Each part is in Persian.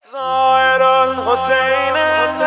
ظاهر الحسین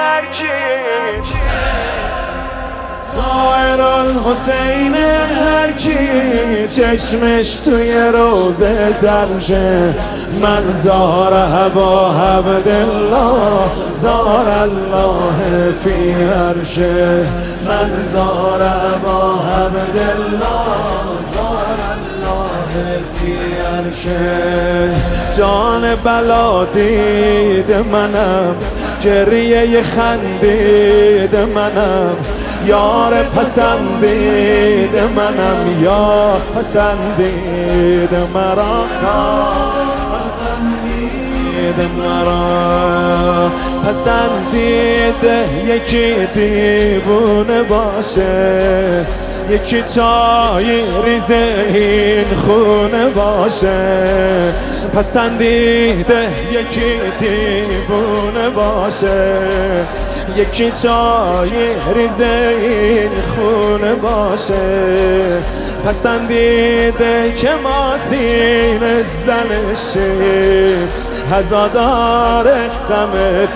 هر کی چشمش توی روزه ترشه من زار ابا عبدالله زار الله فی عرشه من زار ابا عبدالله زار الله فی عرشه جان بلا دید منم گریه خندید منم یار پسندید منم یار پسندید مرا پسندید مرا پسندید یکی دیوونه باشه یکی چای ریزه این خونه باشه پسندیده یکی دیوونه باشه یکی چای ریزه این خونه باشه پسندیده که ما سینه زنشیم هزادار غم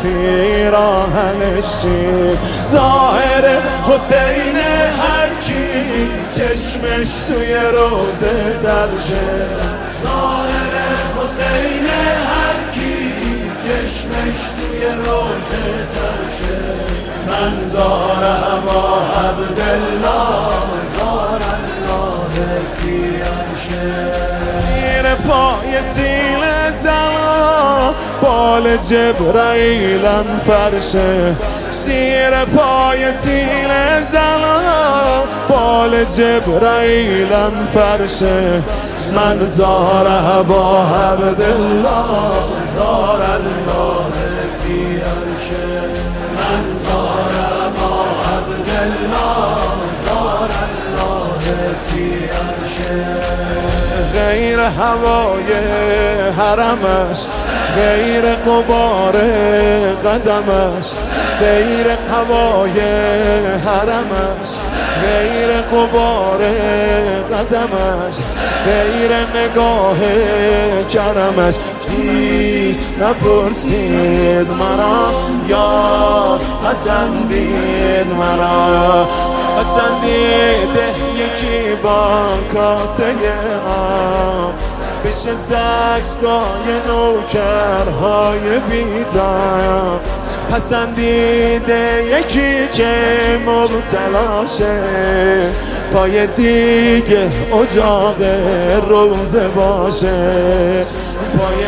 پیراهنشیم ظاهر حسین هر کی چشمش توی روزه ترشه ظاهر حسین هر کی چشمش توی روزه ترشه من زار ابا عبدالله زار الله فی عرشه زیر پای سیل زلا بال جبرائیلم فرشه زیر پای سیل زلا بال جبرائیلم فرشه من زار ابا عبدالله زار الله فی عرشه من زار ابا عبدالله زار الله فی عرشه غیر هوای حرمش غیر غبار قدمش غیر هوای حرمش غیر غبار قدمش غیر نگاه کرمش هیچ نپرسید مرا یا پسندید مرا پسندید یکی با کاسه آب بشه زکای نوکرهای بی‌تاب پسندیده یکی که مبتلاشه پای دیگه اجاق روزه باشه پای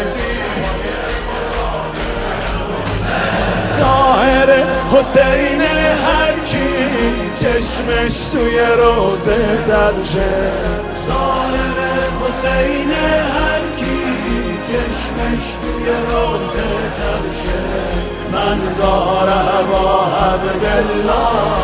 ظاهر حسین هر کی چشمش توی روزه ترشه ظاهر حسین هر کی چشمش توی روزه ترشه من زار ابا عبدالله